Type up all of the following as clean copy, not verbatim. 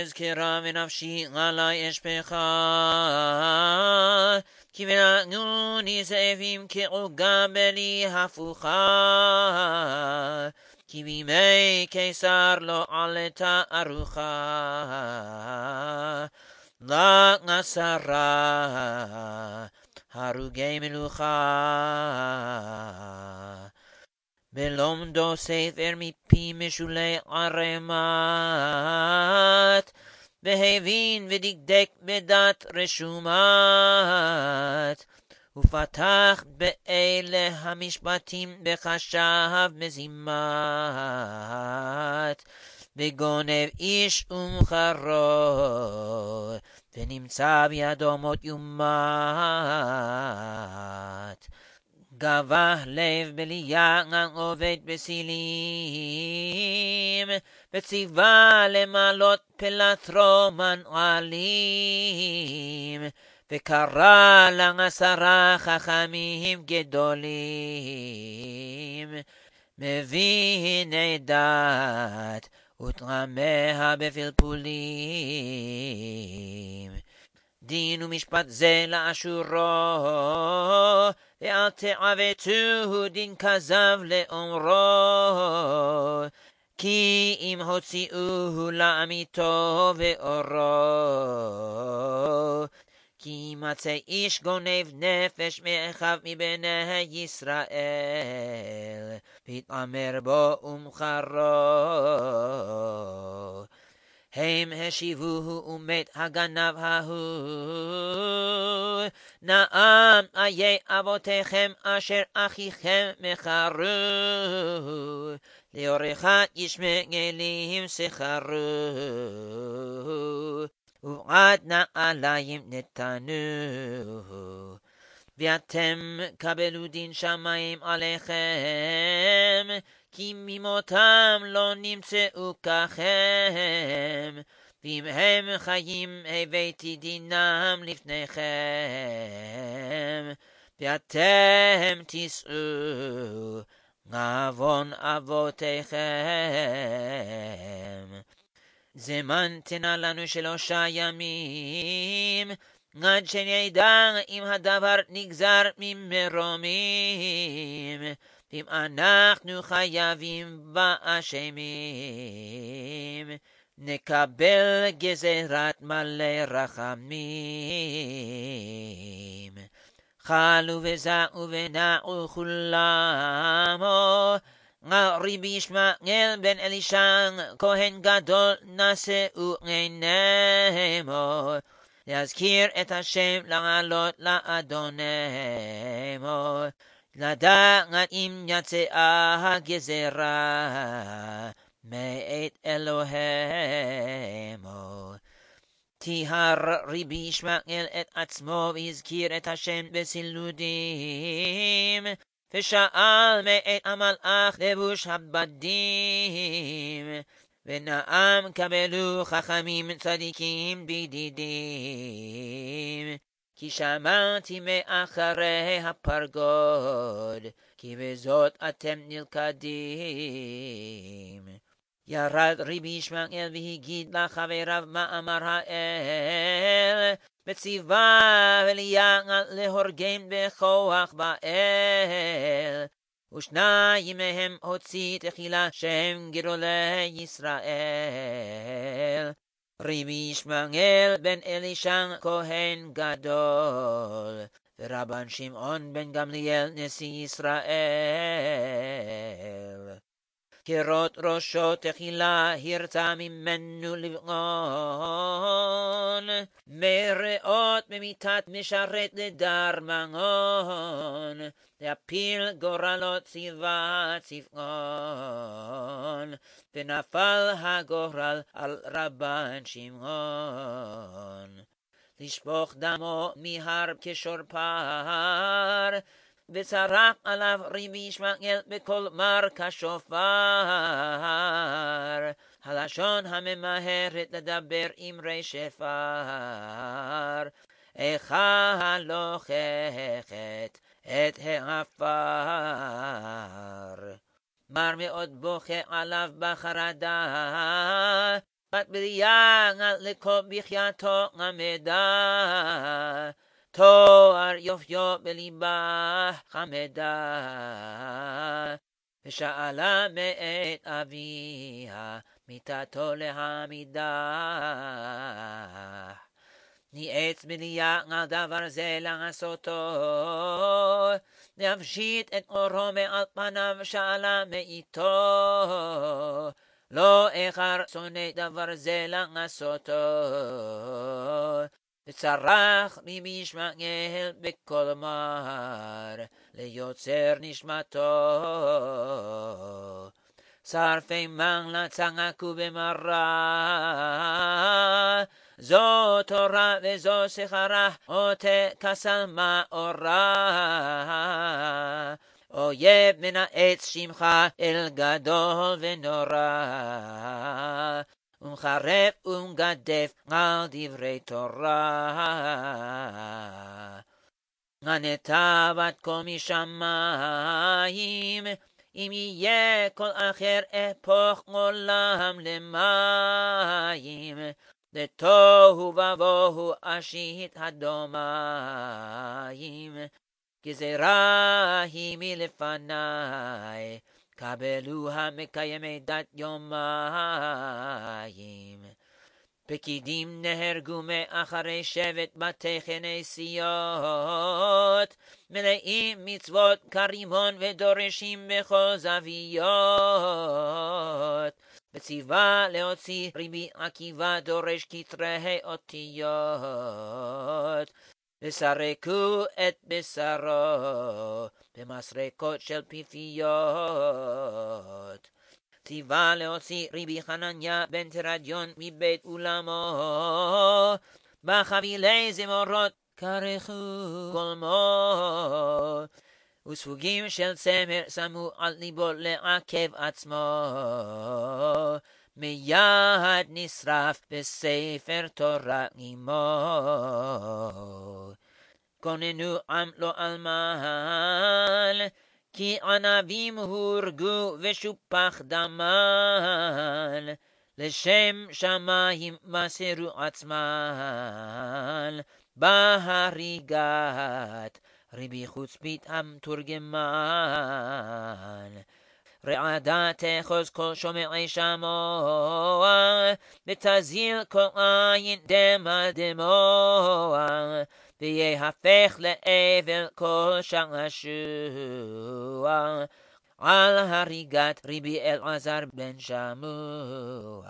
אזכרה ונפשי עלי אשפכה, כי ונתנוני זאבים כעוגה בלי הפוכה, כי בימי קיסר לא עלתה ארוחה, רק 10 הרוגי מלוכה. בלומדו ספר מפי משולי ערמת, והבין ודקדק בדת רשומת, ופתח באלה המשפטים בחשב מזימת, וגונב איש ומחרו, ונמצא בידו מות יומת. גבה לב בליען עובד בסילים, וציווה למלות פלטרומן עלים, וקרא 10 חכמים גדולים, מביני דת ותרמיה בפלפולים. דין ומשפט זה לאשורו, ואל תעוותו דין כזב לאומרו, כי אם הוציאוהו לעמיתו ואורו, כי מצא איש גונב נפש מאחיו מבני ישראל, והתעמר בו ומחרו. הם השיבוהו ומת הגנב ההוא, נעם איי אבותיכם אשר אחיכם מכרו, לאורכת ישמעאלים סחרו, ובעד נעליים נתנו. ואתם קבלו דין שמיים עליכם, כי ממותם לא נמצאו ככם, ואם הם חיים הבאתי דינם לפניכם, ואתם תישאו עוון אבותיכם. זמנתנה לנו 3 ימים, עד שנדע אם הדבר נגזר ממרומים, ואם אנחנו חייבים באשמים, נקבל גזירת מלא רחמים. חלו וזעו ונעו כולמו, רבי ישמעאל בן אלישע כהן גדול נשאו עינימו, להזכיר את השם לעלות לאדונמו, לדעת אם יצאה הגזירה מאת אלוהימו. טיהר רבי ישמעאל את עצמו והזכיר את השם בסילודים, ושאל מאת המלאך לבוש הבדים, ונעם קבלו חכמים צדיקים בדידים, כי שמעתי מאחרי הפרגוד, כי בזאת אתם נלכדים. ירד רבי ישמעאל והגיד לחבריו מה אמר האל, וציווה וליעל להורגם בכוח באל, 2 מהם הוציא תחילה שהם גדולי ישראל, רבי ישמעאל בן אלישע כהן גדול, ורבן שמעון בן גמליאל נשיא ישראל. כרות ראשו תחילה הרצה ממנו לבעון, מראות במיתת משרת לדרמון, להפיל גורלות ציווה צפעון, ונפל הגורל על רבן שמעון. לשפוך דמו מהר כשור פר, וצרח עליו רבי ישמעאל בקול מר כשופר, הלשון הממהרת לדבר אמרי שפר, איכה לוכחת את העפר. מר מאוד בוכה עליו בחרדה, בת בריאה לכל בחייתו עמדה, תואר יופיו בליבה חמדה, ושאלה מאת אביה מיתתו להעמידה. ניאץ בליה על דבר זה לעשותו, להפשיט את אורו מעל פניו, שאלה מאיתו, לא איכר שונא דבר זה לעשותו. וצרח רבי ישמעאל בקול מר ליוצר נשמתו, שרפי מנלה צעקו במרה, זו תורה וזו שכרה, אותה כסל מאורה. אויב מנאץ שמך אל גדול ונורא, ומחרף ומגדף על דברי תורה. ענתה בת קול משמיים, אם יהיה כל אחר אפוך עולם למים, לתוהו ובוהו אשית הדומיים. גזירה היא מלפני, קבלו המקיימי דת יומיים. פקידים נהרגו מאחרי שבט בתי כנסיות, מלאים מצוות כרימון ודורשים בכל זוויות. וציווה להוציא רבי עקיבא דורש כתרי אותיות, וסרקו את בשרו במסרקות של פיפיות. ציווה להוציא רבי חנניה בן תרדיון מבית אולמו, בחבילי זמורות קרחו גולמו, וספוגים של צמר שמו על ליבו לעכב עצמו, מיד נשרף בספר תורה עמו. כוננו עם לא אלמן, כי ענבים הורגו ושופח דמן, לשם שמיים מסרו עצמן, בהריגת רבי חוצפית המתורגמן. רעדה תחוז כל שומעי שמוע, ותזיל כל עין דמע דמוע, ויהפך לאבל כל שעשוע, על הריגת רבי אלעזר בן שמוע.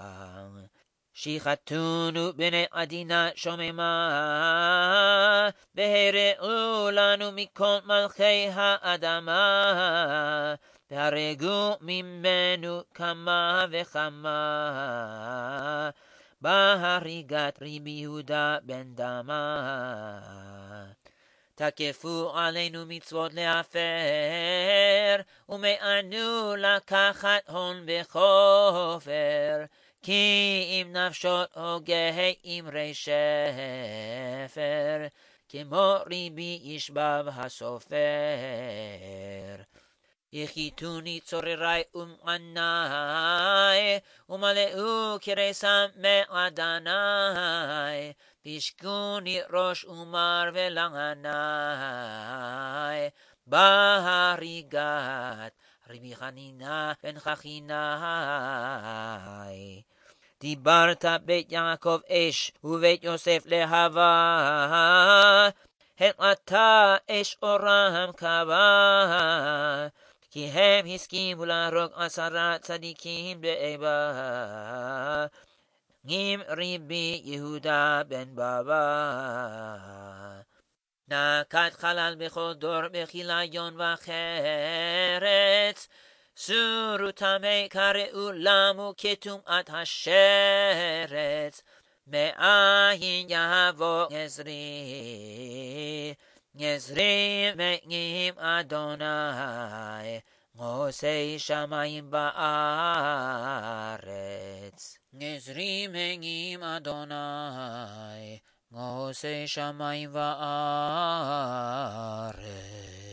שיחתונו בני עדינה שוממה, והראו לנו מכל מלכי האדמה, והרגו ממנו כמה וכמה, בהריגת רבי יהודה בן דמה. תקפו עלינו מצוות להפר, ומאנו לקחת הון וחופר, כי אם נפשות הוגי אמרי שפר, כמו רבי ישבב הסופר. יחיתוני צוררי ומעני, ומלאו כרסם מעדני, וישכוני ראש ומר ולעני, בהריגת רבי חנינה בן חכינאי. דיברת בית יעקב אש ובית יוסף להבה, החלטה אש אורם קבע, כי הם הסכימו להרוג 10 צדיקים באיבה, עם רבי יהודה בן בבא. נקט חלל בכל דור בכיליון וחרץ, סורו טמא קראו למו כטומאת השרץ, מאין יבוא גזרי, גזרי מאים אדוני, עושי שמיים בארץ. גזרי מאים אדוני, עושי שמיים בארץ.